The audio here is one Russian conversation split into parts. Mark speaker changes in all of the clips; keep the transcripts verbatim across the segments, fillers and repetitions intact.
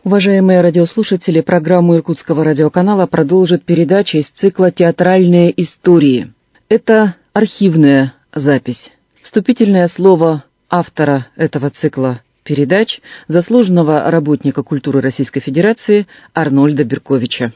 Speaker 1: Уважаемые радиослушатели, программу Иркутского радиоканала продолжит передача из цикла «Театральные истории». Это архивная запись. Вступительное слово автора этого цикла передач, заслуженного работника культуры Российской Федерации Арнольда Берковича.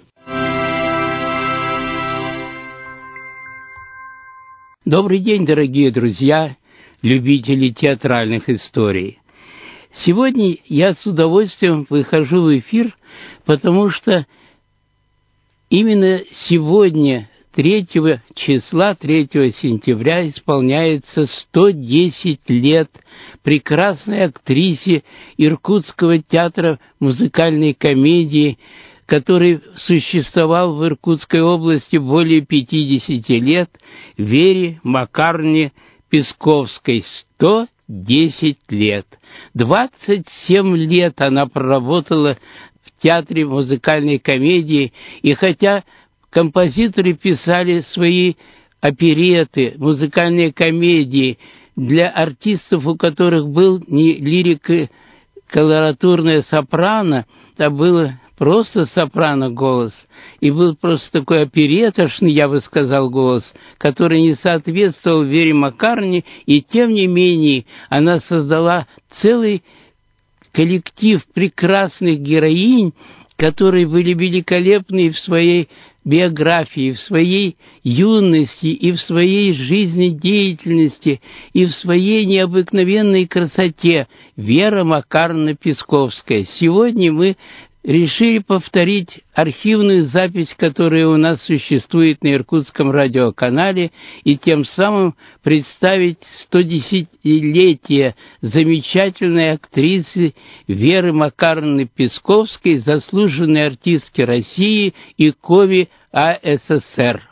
Speaker 2: Добрый день, дорогие друзья, любители театральных историй. Сегодня я с удовольствием выхожу в эфир, потому что именно сегодня, третьего числа, третьего сентября, исполняется сто десять лет прекрасной актрисе Иркутского театра музыкальной комедии, который существовал в Иркутской области более пятидесяти лет, Вере Макаровне Песковской. сто десять лет. двадцать семь лет она проработала в театре музыкальной комедии, и хотя композиторы писали свои оперетты, музыкальные комедии для артистов, у которых был не лирико-колоратурное сопрано, а было просто сопрано голос, и был просто такой оперетошный, я бы сказал, голос, который не соответствовал Вере Макаровне, и тем не менее она создала целый коллектив прекрасных героинь, которые были великолепны в своей биографии, в своей юности и в своей жизнедеятельности, и в своей необыкновенной красоте. Вера Макаровна Песковская. Сегодня мы решили повторить архивную запись, которая у нас существует на Иркутском радиоканале, и тем самым представить стодесятилетие замечательной актрисы Веры Макаровны Песковской, заслуженной артистки России и КОВИ АССР.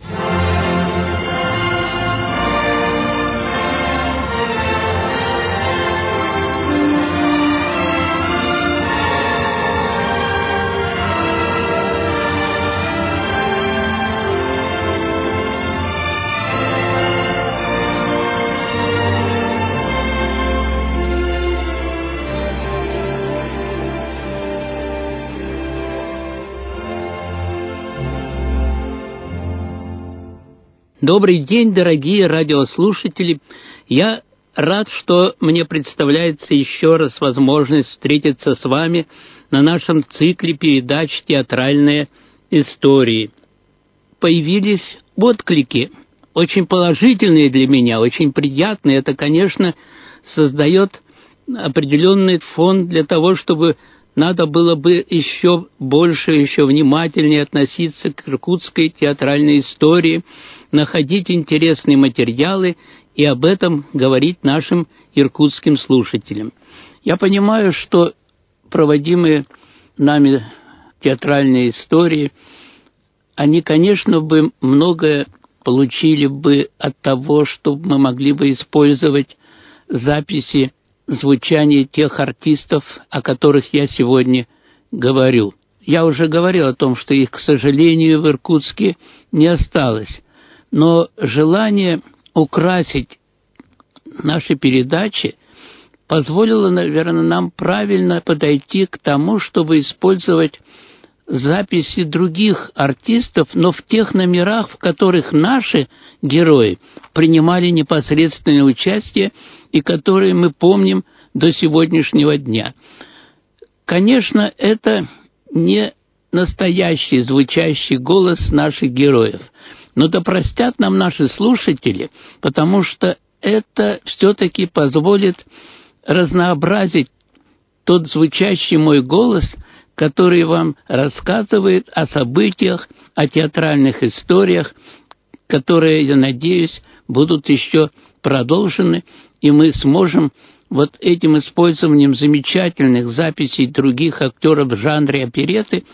Speaker 2: Добрый день, дорогие радиослушатели. Я рад, что мне представляется еще раз возможность встретиться с вами на нашем цикле передач «Театральные истории». Появились отклики, очень положительные для меня, очень приятные. Это, конечно, создает определенный фон для того, чтобы надо было бы еще больше, еще внимательнее относиться к иркутской театральной истории, находить интересные материалы и об этом говорить нашим иркутским слушателям. Я понимаю, что проводимые нами театральные истории, они, конечно, бы многое получили бы от того, что мы могли бы использовать записи звучания тех артистов, о которых я сегодня говорю. Я уже говорил о том, что их, к сожалению, в Иркутске не осталось. Но желание украсить наши передачи позволило, наверное, нам правильно подойти к тому, чтобы использовать записи других артистов, но в тех номерах, в которых наши герои принимали непосредственное участие и которые мы помним до сегодняшнего дня. Конечно, это не настоящий звучащий голос наших героев, но да простят нам наши слушатели, потому что это все-таки позволит разнообразить тот звучащий мой голос, который вам рассказывает о событиях, о театральных историях, которые, я надеюсь, будут еще продолжены, и мы сможем вот этим использованием замечательных записей других актеров в жанре оперетты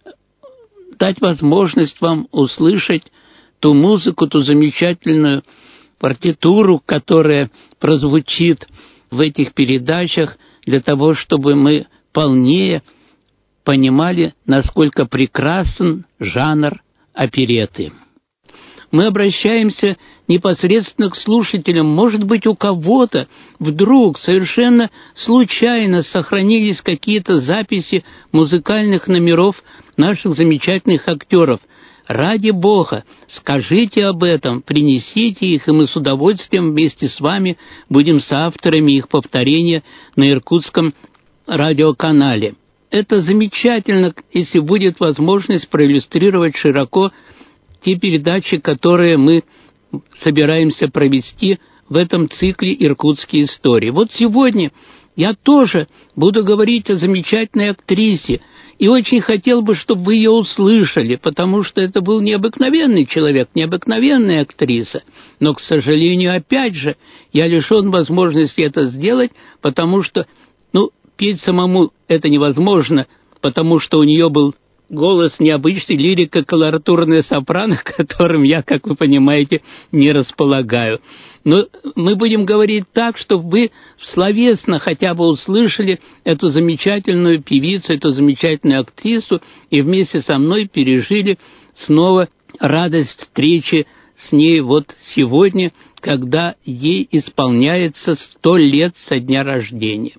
Speaker 2: дать возможность вам услышать ту музыку, ту замечательную партитуру, которая прозвучит в этих передачах, для того, чтобы мы полнее понимали, насколько прекрасен жанр оперетты. мы обращаемся непосредственно к слушателям. Может быть, у кого-то вдруг совершенно случайно сохранились какие-то записи музыкальных номеров наших замечательных актеров. Ради Бога, скажите об этом, принесите их, и мы с удовольствием вместе с вами будем соавторами их повторения на Иркутском радиоканале. Это замечательно, если будет возможность проиллюстрировать широко те передачи, которые мы собираемся провести в этом цикле «Иркутские истории». Вот сегодня я тоже буду говорить о замечательной актрисе, и очень хотел бы, чтобы вы ее услышали, потому что это был необыкновенный человек, необыкновенная актриса. Но, к сожалению, опять же, я лишен возможности это сделать, потому что, ну, петь самому это невозможно, потому что у нее был голос необычный, лирика, колоратурная сопрано, которым я, как вы понимаете, не располагаю. Но мы будем говорить так, чтобы вы словесно хотя бы услышали эту замечательную певицу, эту замечательную актрису, и вместе со мной пережили снова радость встречи с ней вот сегодня, когда ей исполняется сто лет со дня рождения.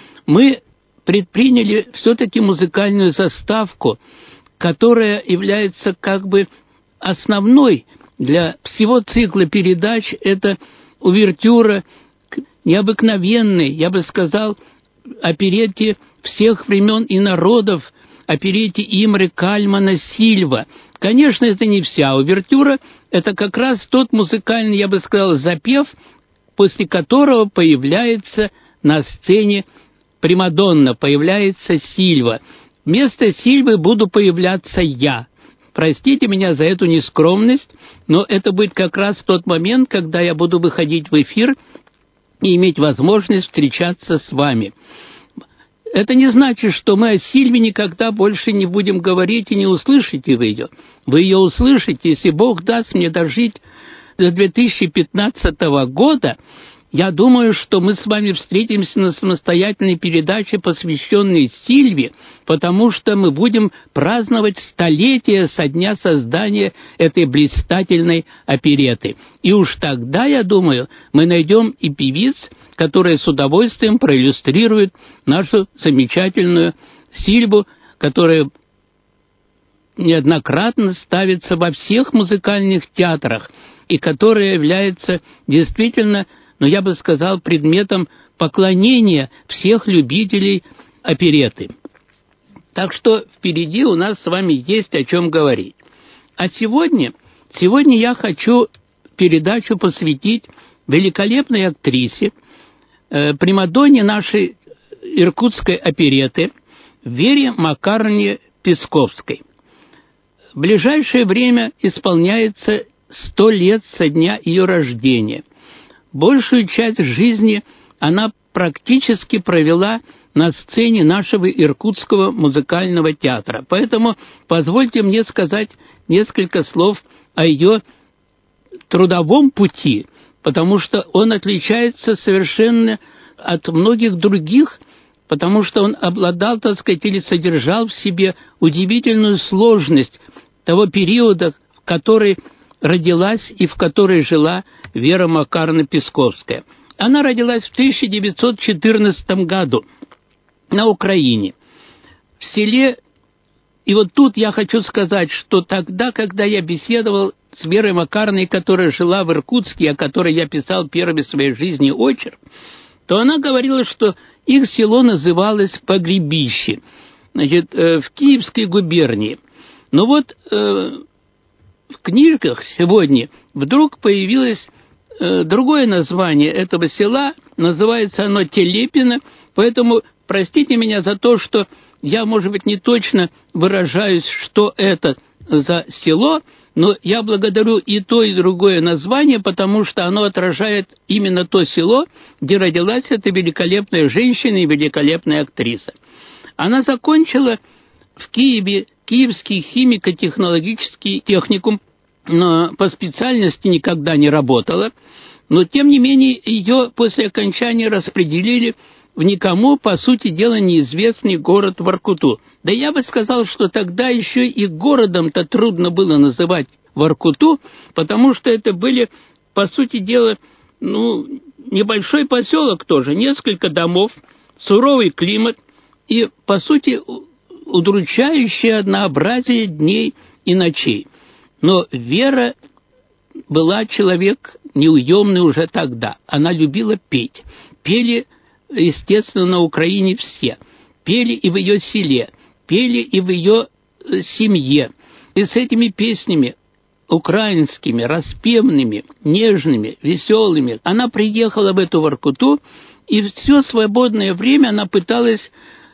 Speaker 2: Мы предприняли все-таки музыкальную заставку, которая является как бы основной для всего цикла передач. Это увертюра к необыкновенной, я бы сказал, оперетте всех времен и народов, оперетте Имре Кальмана Сильва. Конечно, это не вся увертюра, это как раз тот музыкальный, я бы сказал, запев, после которого появляется на сцене примадонна, появляется Сильва. Вместо Сильвы буду появляться я. Простите меня за эту нескромность, но это будет как раз тот момент, когда я буду выходить в эфир и иметь возможность встречаться с вами. Это не значит, что мы о Сильве никогда больше не будем говорить и не услышите вы ее. Вы ее услышите, если Бог даст мне дожить до две тысячи пятнадцатого года. Я думаю, что мы с вами встретимся на самостоятельной передаче, посвященной Сильве, потому что мы будем праздновать столетие со дня создания этой блистательной оперетты. И уж тогда, я думаю, мы найдем и певиц, которые с удовольствием проиллюстрируют нашу замечательную Сильву, которая неоднократно ставится во всех музыкальных театрах и которая является действительно, но я бы сказал, предметом поклонения всех любителей оперетты. Так что впереди у нас с вами есть о чем говорить. А сегодня, сегодня я хочу передачу посвятить великолепной актрисе, э, примадонне нашей иркутской оперетты Вере Макаровне Песковской. В ближайшее время исполняется сто лет со дня ее рождения. Большую часть жизни она практически провела на сцене нашего Иркутского музыкального театра. Поэтому позвольте мне сказать несколько слов о ее трудовом пути, потому что он отличается совершенно от многих других, потому что он обладал, так сказать, или содержал в себе удивительную сложность того периода, в который родилась и в которой жила Вера Макаровна Песковская. Она родилась в тысяча девятьсот четырнадцатом году на Украине, в селе. И вот тут я хочу сказать, что тогда, когда я беседовал с Верой Макаровной, которая жила в Иркутске, о которой я писал первый в своей жизни очерк, то она говорила, что их село называлось Погребище, значит, в Киевской губернии. Но вот э, в книжках сегодня вдруг появилось э, другое название этого села, называется оно Телепино, поэтому простите меня за то, что я, может быть, не точно выражаюсь, что это за село, но я благодарю и то, и другое название, потому что оно отражает именно то село, где родилась эта великолепная женщина и великолепная актриса. Она закончила в Киеве Киевский химико-технологический техникум, но по специальности никогда не работала, но тем не менее ее после окончания распределили в никому, по сути дела, неизвестный город Воркуту. Да я бы сказал, что тогда еще и городом-то трудно было называть Воркуту, потому что это были, по сути дела, ну, небольшой поселок тоже, несколько домов, суровый климат и, по сути, удручающее однообразие дней и ночей. Но Вера была человек неуемный уже тогда. Она любила петь. Пели, естественно, на Украине все. Пели и в ее селе, пели и в ее семье. И с этими песнями украинскими, распевными, нежными, веселыми она приехала в эту Воркуту, и все свободное время она пыталась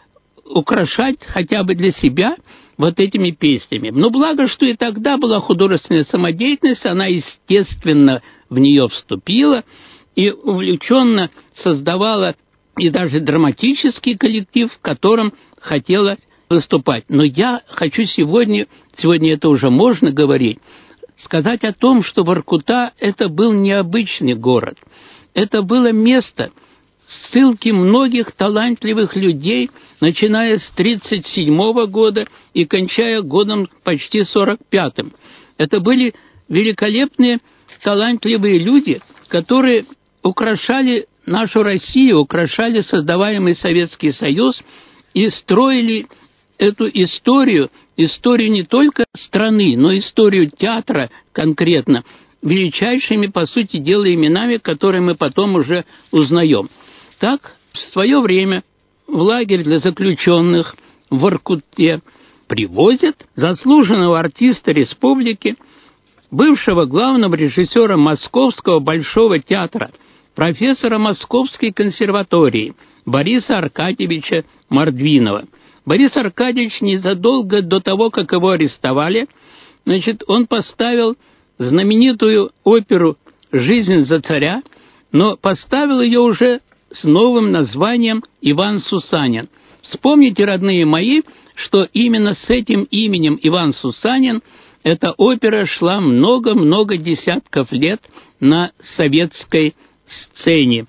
Speaker 2: украшать хотя бы для себя вот этими песнями. Но благо, что и тогда была художественная самодеятельность, она, естественно, в нее вступила и увлеченно создавала и даже драматический коллектив, в котором хотела выступать. Но я хочу сегодня, сегодня это уже можно говорить, сказать о том, что Воркута – это был необычный город. Это было место ссылки многих талантливых людей, начиная с тридцать седьмого года и кончая годом почти сорок пятым. Это были великолепные, талантливые люди, которые украшали нашу Россию, украшали создаваемый Советский Союз и строили эту историю, историю не только страны, но историю театра конкретно, величайшими, по сути дела, именами, которые мы потом уже узнаем. Так, в свое время в лагерь для заключенных в Воркуте привозят заслуженного артиста республики, бывшего главного режиссера Московского Большого театра, профессора Московской консерватории Бориса Аркадьевича Мордвинова. Борис Аркадьевич незадолго до того, как его арестовали, значит, он поставил знаменитую оперу «Жизнь за царя», но поставил ее уже с новым названием «Иван Сусанин». Вспомните, родные мои, что именно с этим именем Иван Сусанин эта опера шла много-много десятков лет на советской сцене.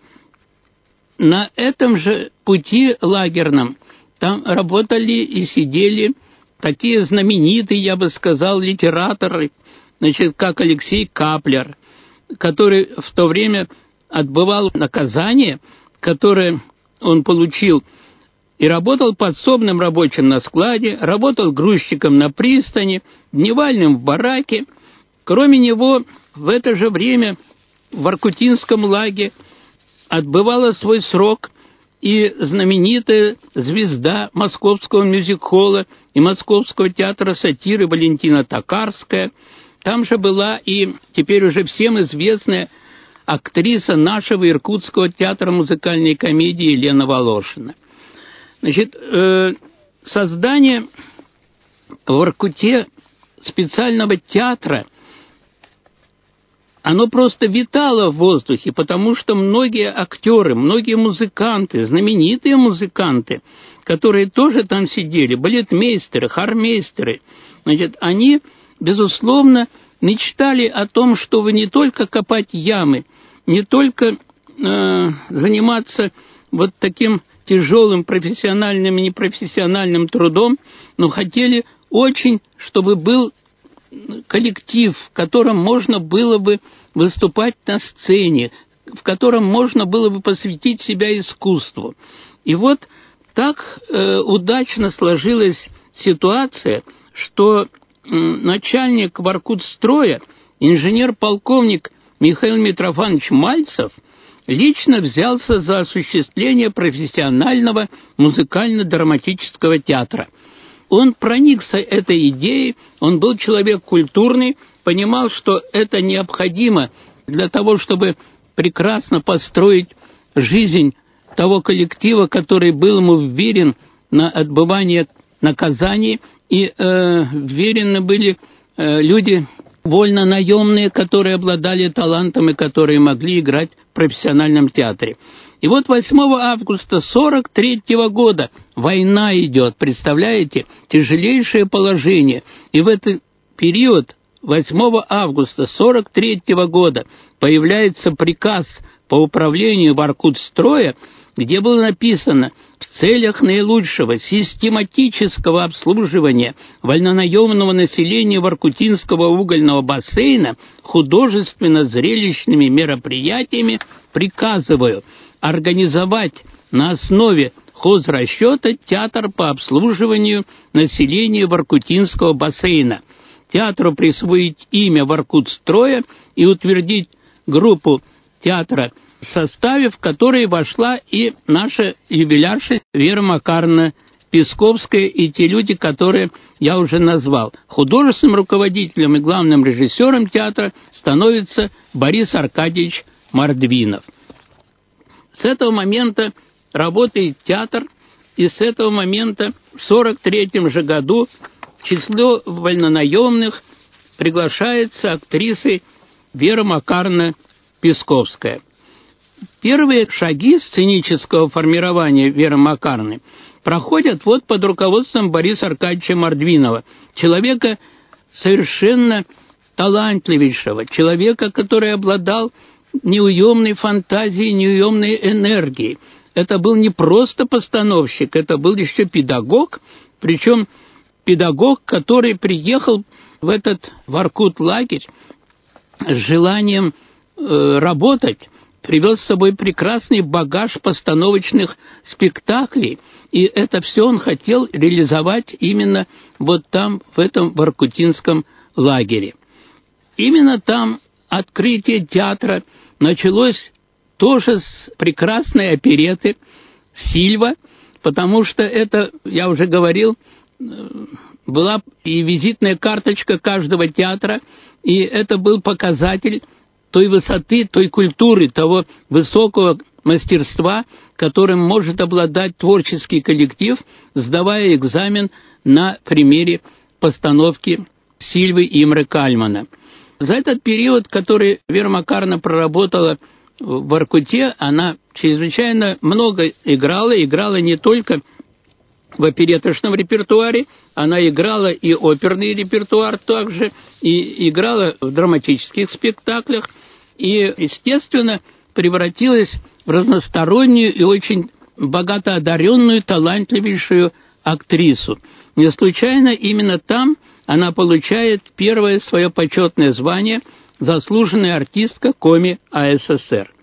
Speaker 2: На этом же пути лагерном там работали и сидели такие знаменитые, я бы сказал, литераторы, значит, как Алексей Каплер, который в то время отбывал наказание, которое он получил, и работал подсобным рабочим на складе, работал грузчиком на пристани, дневальным в бараке. Кроме него, в это же время в Воркутинском лагере отбывала свой срок и знаменитая звезда Московского мюзик-холла и Московского театра сатиры Валентина Токарская. Там же была и теперь уже всем известная актриса нашего Иркутского театра музыкальной комедии Елена Волошина. Значит, э, создание в Воркуте специального театра, оно просто витало в воздухе, потому что многие актеры, многие музыканты, знаменитые музыканты, которые тоже там сидели, балетмейстеры, хормейстеры, значит, они, безусловно, мечтали о том, чтобы не только копать ямы, не только э, заниматься вот таким тяжелым профессиональным и непрофессиональным трудом, но хотели очень, чтобы был коллектив, в котором можно было бы выступать на сцене, в котором можно было бы посвятить себя искусству. И вот так э, удачно сложилась ситуация, что э, начальник Воркутстроя, инженер-полковник Михаил Митрофанович Мальцев, лично взялся за осуществление профессионального музыкально-драматического театра. Он проникся этой идеей, он был человек культурный, понимал, что это необходимо для того, чтобы прекрасно построить жизнь того коллектива, который был ему вверен на отбывание наказаний, и э, вверены были э, люди вольно наемные, которые обладали талантом и которые могли играть в профессиональном театре. И вот восьмого августа сорок третьего года война идет, представляете, тяжелейшее положение. И в этот период, восьмого августа сорок третьего года, появляется приказ по управлению Воркутстроя где было написано: в целях наилучшего систематического обслуживания вольнонаемного населения Воркутинского угольного бассейна художественно-зрелищными мероприятиями приказываю организовать на основе хозрасчета театр по обслуживанию населения Воркутинского бассейна. Театру присвоить имя Воркутстроя и утвердить группу театра, в составе в которой вошла и наша юбилярша Вера Макаровна Песковская и те люди, которые я уже назвал. Художественным руководителем и главным режиссером театра становится Борис Аркадьевич Мордвинов. С этого момента работает театр, и с этого момента в сорок третьем же году в число вольнонаемных приглашается актрисой Вера Макаровна Песковская. Первые шаги сценического формирования Веры Макаровны проходят вот под руководством Бориса Аркадьевича Мордвинова, человека совершенно талантливейшего, человека, который обладал неуемной фантазией, неуемной энергией. Это был не просто постановщик, это был еще педагог, причем педагог, который приехал в этот Воркут-лагерь с желанием э, работать, привез с собой прекрасный багаж постановочных спектаклей, и это все он хотел реализовать именно вот там, в этом Воркутинском лагере. Именно там открытие театра началось тоже с прекрасной оперетты «Сильва», потому что это, я уже говорил, была и визитная карточка каждого театра, и это был показатель той высоты, той культуры, того высокого мастерства, которым может обладать творческий коллектив, сдавая экзамен на примере постановки Сильвы Имры Кальмана. За этот период, который Вера Макаровна проработала в Воркуте, она чрезвычайно много играла, играла не только в опереточном репертуаре, она играла и оперный репертуар также, и играла в драматических спектаклях, и, естественно, превратилась в разностороннюю и очень богато одаренную, талантливейшую актрису. Не случайно именно там она получает первое свое почетное звание «Заслуженная артистка Коми АССР».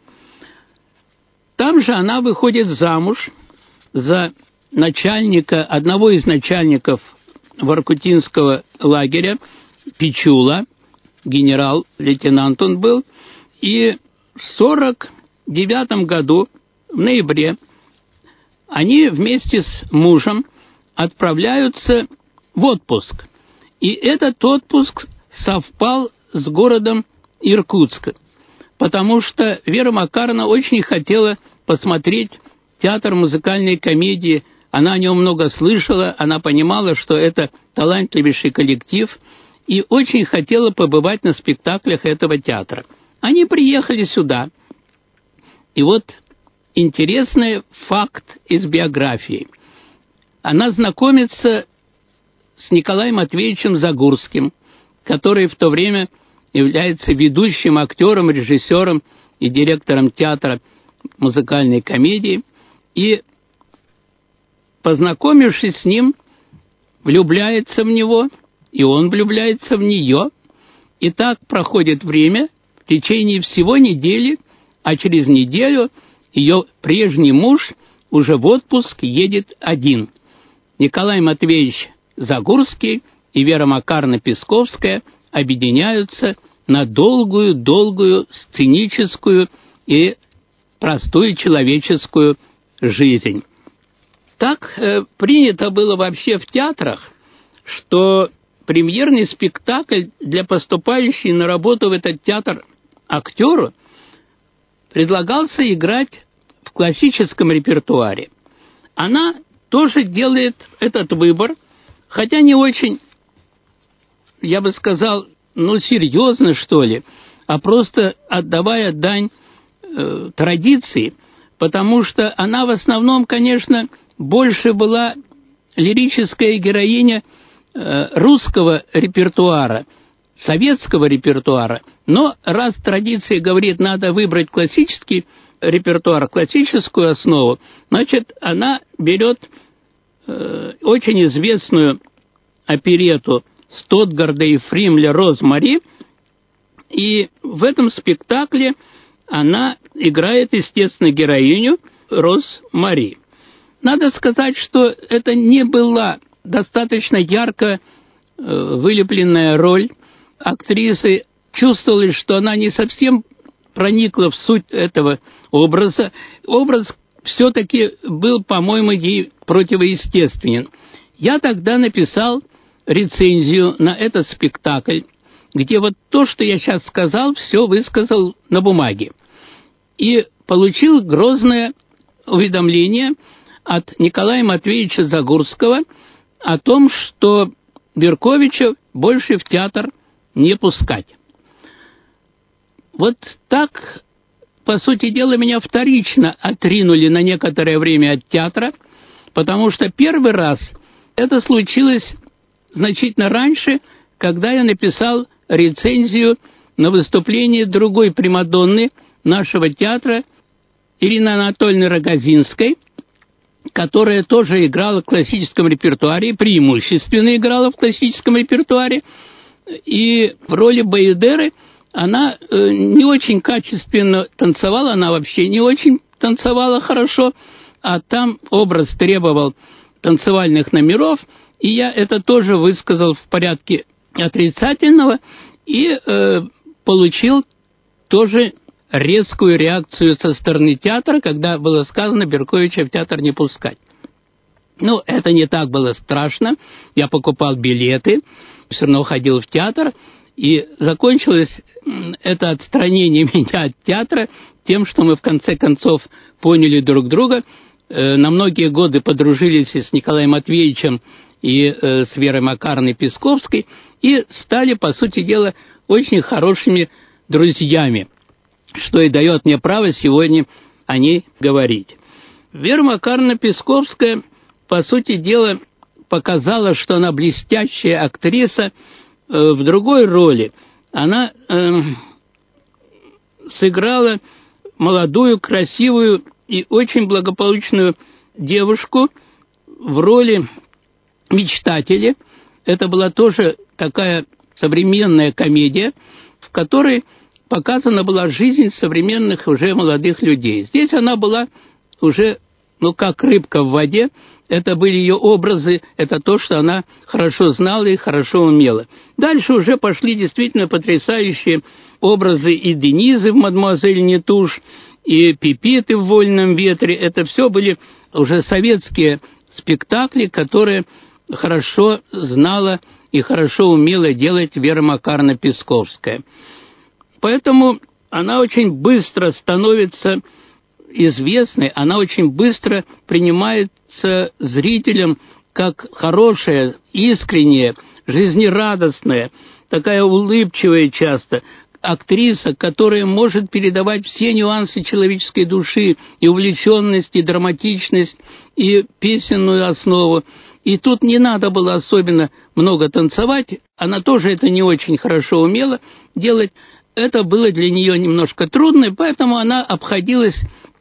Speaker 2: Там же она выходит замуж за начальника, одного из начальников Воркутинского лагеря, Пичула, генерал-лейтенант он был, и в сорок девятом году, в ноябре, они вместе с мужем отправляются в отпуск. И этот отпуск совпал с городом Иркутск, потому что Вера Макаровна очень хотела посмотреть театр музыкальной комедии. Она о нем много слышала, она понимала, что это талантливейший коллектив, и очень хотела побывать на спектаклях этого театра. Они приехали сюда, и вот интересный факт из биографии. Она знакомится с Николаем Матвеевичем Загурским, который в то время является ведущим актером, режиссером и директором театра музыкальной комедии, и, познакомившись с ним, влюбляется в него, и он влюбляется в нее, и так проходит время в течение всего недели, а через неделю ее прежний муж уже в отпуск едет один. Николай Матвеевич Загурский и Вера Макаровна Песковская объединяются на долгую-долгую сценическую и простую человеческую жизнь. Так э, принято было вообще в театрах, что премьерный спектакль для поступающей на работу в этот театр актеру предлагался играть в классическом репертуаре. Она тоже делает этот выбор, хотя не очень, я бы сказал, ну, серьезно, что ли, а просто отдавая дань э, традиции, потому что она в основном, конечно, больше была лирическая героиня э, русского репертуара, советского репертуара, но раз традиция говорит, надо выбрать классический репертуар классическую основу, значит, она берет э, очень известную оперетту Стотгарда и Фримля «Розмари», и в этом спектакле она играет, естественно, героиню Розмари. Надо сказать, что это не была достаточно ярко э, вылепленная роль. Актрисы чувствовали, что она не совсем проникла в суть этого образа. Образ все-таки был, по-моему, ей противоестественен. Я тогда написал рецензию на этот спектакль, где вот то, что я сейчас сказал, все высказал на бумаге. И получил грозное уведомление от Николая Матвеевича Загурского о том, что Берковича больше в театр не пускать. Вот так, по сути дела, меня вторично отринули на некоторое время от театра, потому что первый раз это случилось значительно раньше, когда я написал рецензию на выступление другой примадонны нашего театра Ирины Анатольевны Рогозинской, которая тоже играла в классическом репертуаре, преимущественно играла в классическом репертуаре, и в роли Баедеры она э, не очень качественно танцевала, она вообще не очень танцевала хорошо, а там образ требовал танцевальных номеров, и я это тоже высказал в порядке отрицательного и э, получил тоже резкую реакцию со стороны театра, когда было сказано Берковича в театр не пускать. Ну, это не так было страшно. Я покупал билеты, все равно ходил в театр, и закончилось это отстранение меня от театра тем, что мы в конце концов поняли друг друга, э, на многие годы подружились и с Николаем Матвеевичем, и э, с Верой Макаровной Песковской, и стали, по сути дела, очень хорошими друзьями, что и дает мне право сегодня о ней говорить. Вера Макаровна Песковская, по сути дела, показала, что она блестящая актриса э, в другой роли. Она э, сыграла молодую, красивую и очень благополучную девушку в роли мечтателя. Это была тоже такая современная комедия, в которой показана была жизнь современных уже молодых людей. Здесь она была уже, ну, как рыбка в воде. Это были ее образы, это то, что она хорошо знала и хорошо умела. Дальше уже пошли действительно потрясающие образы и Денизы в «Мадемуазель Нетуш», и Пипиты в «Вольном ветре». Это все были уже советские спектакли, которые хорошо знала и хорошо умела делать Вера Макаровна Песковская. Поэтому она очень быстро становится известной, она очень быстро принимается зрителем как хорошая, искренняя, жизнерадостная, такая улыбчивая часто актриса, которая может передавать все нюансы человеческой души, и увлеченность, и драматичность, и песенную основу. И тут не надо было особенно много танцевать, она тоже это не очень хорошо умела делать. Это было для нее немножко трудно, поэтому она обходилась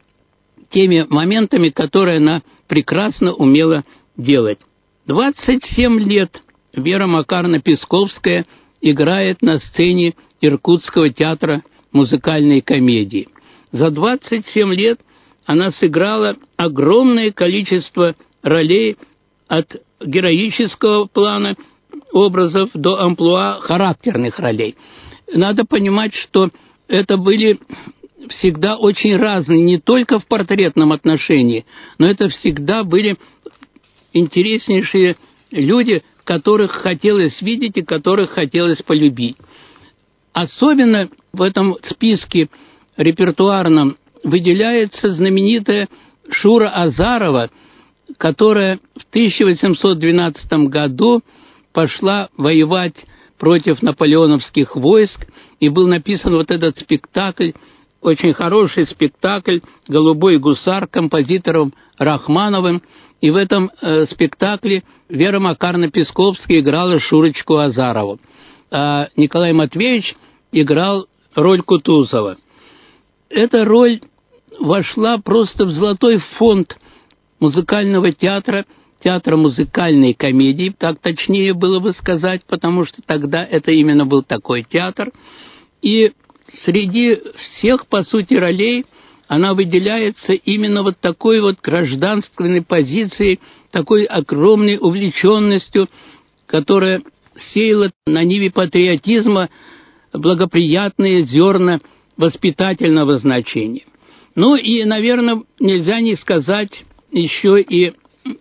Speaker 2: теми моментами, которые она прекрасно умела делать. двадцать семь лет Вера Макаровна Песковская играет на сцене Иркутского театра музыкальной комедии. За двадцать семь лет она сыграла огромное количество ролей, от героического плана образов до амплуа характерных ролей. Надо понимать, что это были всегда очень разные, не только в портретном отношении, но это всегда были интереснейшие люди, которых хотелось видеть и которых хотелось полюбить. Особенно в этом списке репертуарном выделяется знаменитая Шура Азарова, которая в тысяча восемьсот двенадцатом году пошла воевать против наполеоновских войск, и был написан вот этот спектакль, очень хороший спектакль «Голубой гусар» композитором Рахмановым, и в этом э, спектакле Вера Макаровна Песковская играла Шурочку Азарову, а Николай Матвеевич играл роль Кутузова. Эта роль вошла просто в золотой фонд музыкального театра, театра музыкальной комедии, так точнее было бы сказать, потому что тогда это именно был такой театр. И среди всех, по сути, ролей она выделяется именно вот такой вот гражданственной позицией, такой огромной увлеченностью, которая сеяла на ниве патриотизма благоприятные зерна воспитательного значения. Ну и, наверное, нельзя не сказать еще и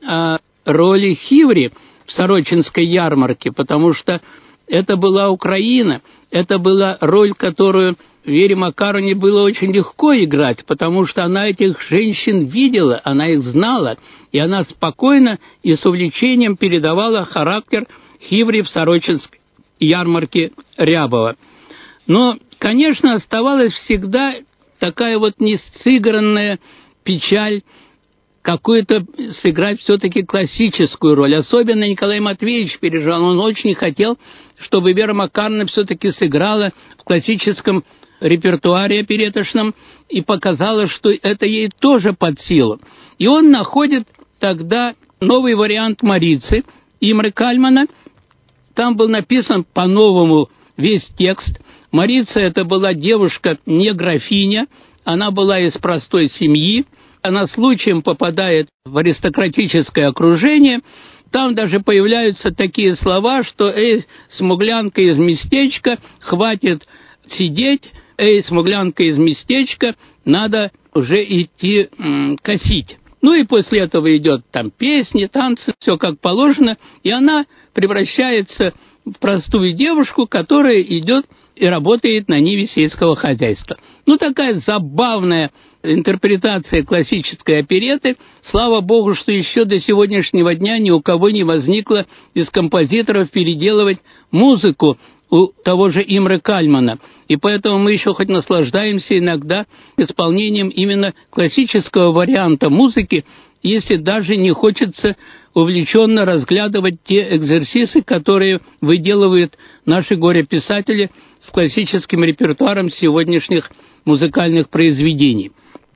Speaker 2: о роли Хиври в Сорочинской ярмарке, потому что это была Украина, это была роль, которую Вере Макаровне было очень легко играть, потому что она этих женщин видела, она их знала, и она спокойно и с увлечением передавала характер Хиври в Сорочинской ярмарке Рябова. Но, конечно, оставалась всегда такая вот несыгранная печаль, какую-то сыграть все-таки классическую роль. Особенно Николай Матвеевич переживал, он очень хотел, чтобы Вера Макаровна все-таки сыграла в классическом репертуаре опереточном и показала, что это ей тоже под силу. И он находит тогда новый вариант Марицы Имры Кальмана. Там был написан по-новому весь текст. Марица это была девушка, не графиня, она была из простой семьи, она случаем попадает в аристократическое окружение. Там даже появляются такие слова, что «Эй, смуглянка из местечка, хватит сидеть, эй, смуглянка из местечка, надо уже идти м, косить». Ну и после этого идет там песни, танцы, все как положено, и она превращается в простую девушку, которая идет и работает на ниве сельского хозяйства. Ну, такая забавная интерпретация классической оперетты. Слава Богу, что еще до сегодняшнего дня ни у кого не возникло из композиторов переделывать музыку у того же Имры Кальмана. И поэтому мы еще хоть наслаждаемся иногда исполнением именно классического варианта музыки, если даже не хочется увлеченно разглядывать те экзерсисы, которые выделывают наши горе-писатели с классическим репертуаром сегодняшних музыкальных произведений.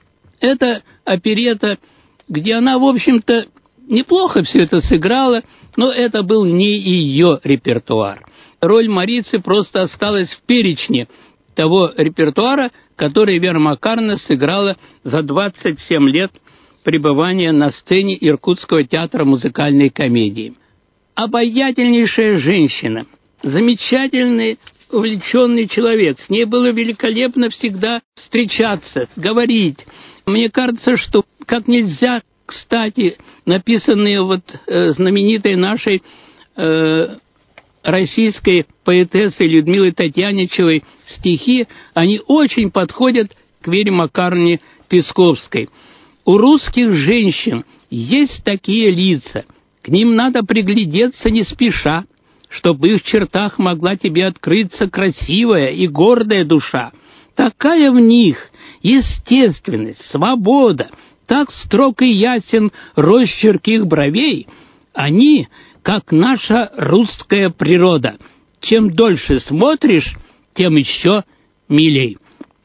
Speaker 2: Это оперетта, где она, в общем-то, неплохо все это сыграла, но это был не ее репертуар. Роль Марицы просто осталась в перечне того репертуара, который Вера Макаровна сыграла за двадцать семь лет пребывания на сцене Иркутского театра музыкальной комедии. Обаятельнейшая женщина, замечательный, увлеченный человек. С ней было великолепно всегда встречаться, говорить. Мне кажется, что как нельзя кстати написанные вот э, знаменитой нашей э, российской поэтессой Людмилой Татьяничевой стихи, они очень подходят к Вере Макаровне Песковской. У русских женщин есть такие лица, к ним надо приглядеться не спеша, чтобы в их чертах могла тебе открыться красивая и гордая душа. Такая в них естественность, свобода, так строг и ясен росчерк их бровей, они, как наша русская природа. Чем дольше смотришь, тем еще милей.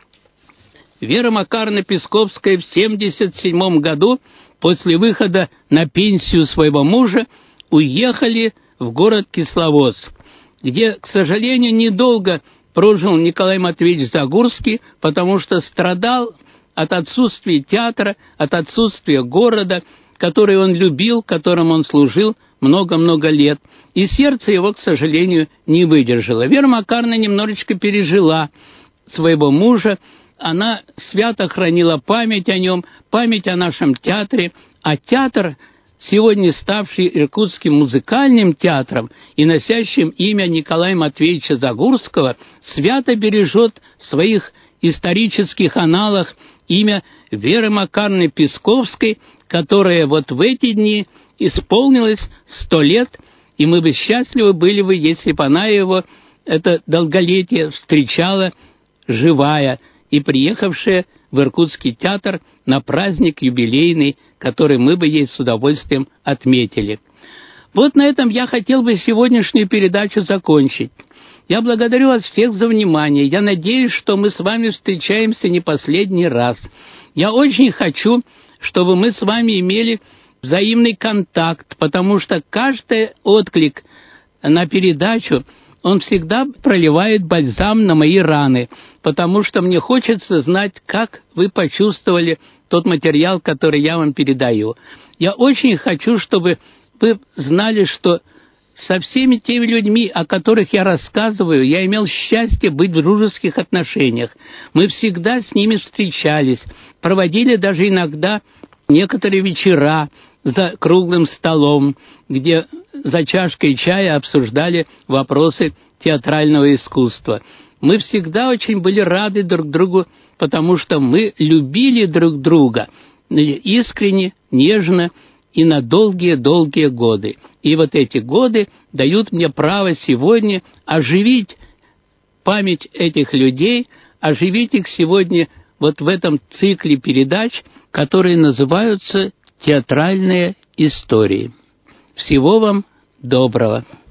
Speaker 2: Вера Макаровна Песковская в семьдесят седьмом году, после выхода на пенсию своего мужа, уехали в город Кисловодск, где, к сожалению, недолго прожил Николай Матвеевич Загурский, потому что страдал от отсутствия театра, от отсутствия города, который он любил, которым он служил много-много лет. И сердце его, к сожалению, не выдержало. Вера Макаровна немножечко пережила своего мужа. Она свято хранила память о нем, память о нашем театре. А театр, сегодня ставший Иркутским музыкальным театром и носящим имя Николая Матвеевича Загурского, свято бережет в своих исторических аналах имя Веры Макаровны Песковской, которая вот в эти дни исполнилось сто лет, и мы бы счастливы были бы, если бы она его, это долголетие, встречала живая и приехавшая в Иркутский театр на праздник юбилейный, который мы бы ей с удовольствием отметили. Вот на этом я хотел бы сегодняшнюю передачу закончить. Я благодарю вас всех за внимание. Я надеюсь, что мы с вами встречаемся не последний раз. Я очень хочу, чтобы мы с вами имели взаимный контакт, потому что каждый отклик на передачу, он всегда проливает бальзам на мои раны, потому что мне хочется знать, как вы почувствовали тот материал, который я вам передаю. Я очень хочу, чтобы вы знали, что со всеми теми людьми, о которых я рассказываю, я имел счастье быть в дружеских отношениях. Мы всегда с ними встречались, проводили даже иногда некоторые вечера за круглым столом, где за чашкой чая обсуждали вопросы театрального искусства. Мы всегда очень были рады друг другу, потому что мы любили друг друга искренне, нежно и на долгие-долгие годы. И вот эти годы дают мне право сегодня оживить память этих людей, оживить их сегодня вот в этом цикле передач, которые называются «Театральные истории». Всего вам доброго!